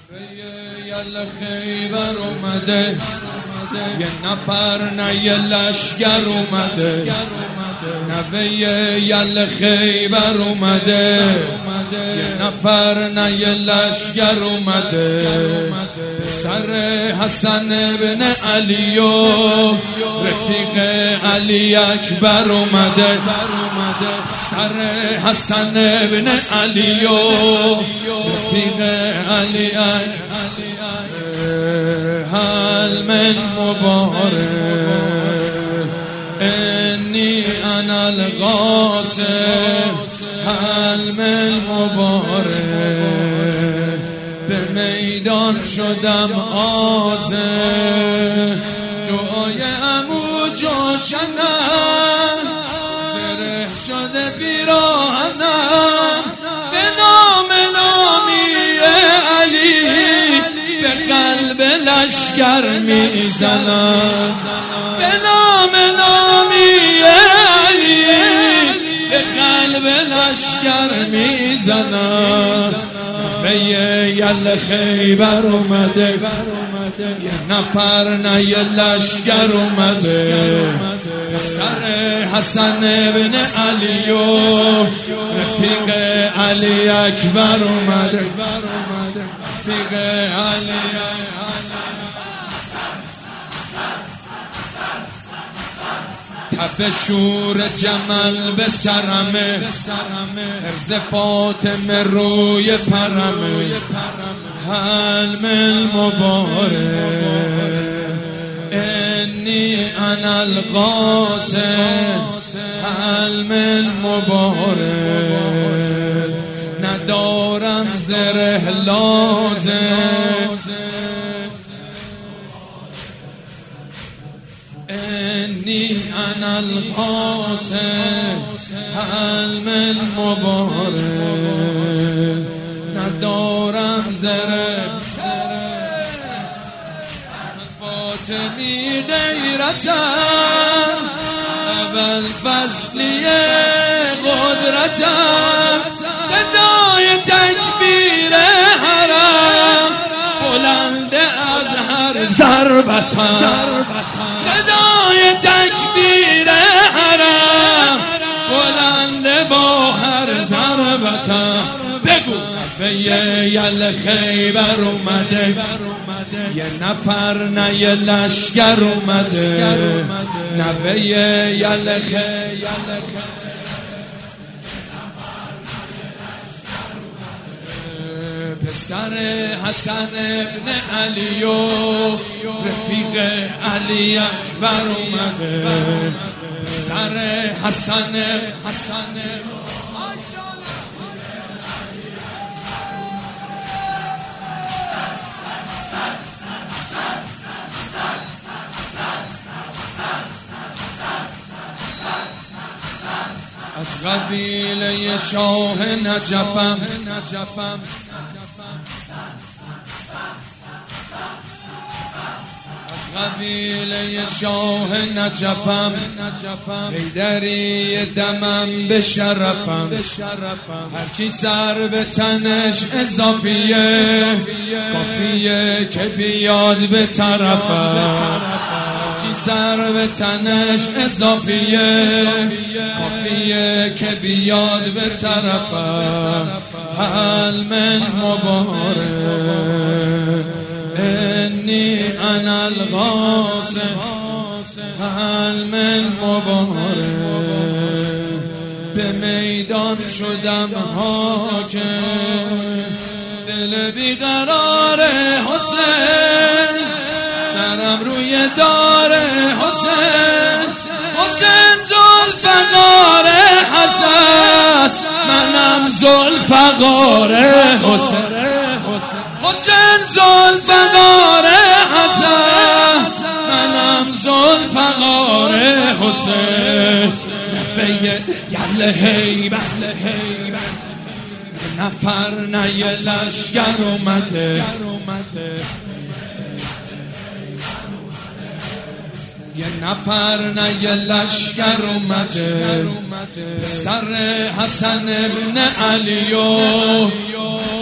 یل خیبر اومده، یه نفر نه یه لشگر اومده. نوه یل خیبر اومده، یه نفر نه یه لشگر اومده. پسر حسن بن علی و رفیق علی اکبر اومده. سر حسن بن علی و رفیق علی اکبر. هل من مبارک انی انا القاسم، هل من مبارک به میدان شدم آزم. دعای عمو جوشنم زره شده پیراهنم. به نام نامی علی به قلب لشکر میزنم. به نام نامی علی به قلب لشکر میزنم. به یل خیبر اومده، یه نفر نه یه لشکر اومده. سر حسن بن علی و رفیق علی اکبر اومده. رفیق علی تب شور جمل به سرمه، حرز فاطمه روی پرمه. هل من مبارک انی انا القاسم، هل من مبارک ندارم زره لازم. انی انا القاسم، هل من مبارک ندارم زره. فاطمی غیرتم اول فضلی قدرتم. صدای تکبیر حرم بلند از هر ضربتم. صدای تکبیر حرم بلند با هر ضربتم. بگو به یل خیبر اومده، یه نفر نه یه لشگر اومده. نوه یل خیبر پسر حسن بن علی و رفیق علی اکبر اومده. پسر حسن از قبیله شاه نجفم. از قبیله شاه نجفم، حیدری دمم به شرفم. هر کی سر به تنش اضافیه، کافیه که بیاد به طرفم. سر به تنش اضافیه، کافیه که بیاد به طرفم. هل من مبارک انی انا القاسم، هل من مبارک به میدان شدم حاکم. دل بیقرار حسین سرم روی دار حسین. حسین ذوالفقار حسن منم ذوالفقار حسین. حسین ذوالفقار حسن منم ذوالفقار حسین. نفه یل خیبر نفر نه یه لشگر اومده. یه نفر نه یه لشگر اومده. سر حسن بن علی و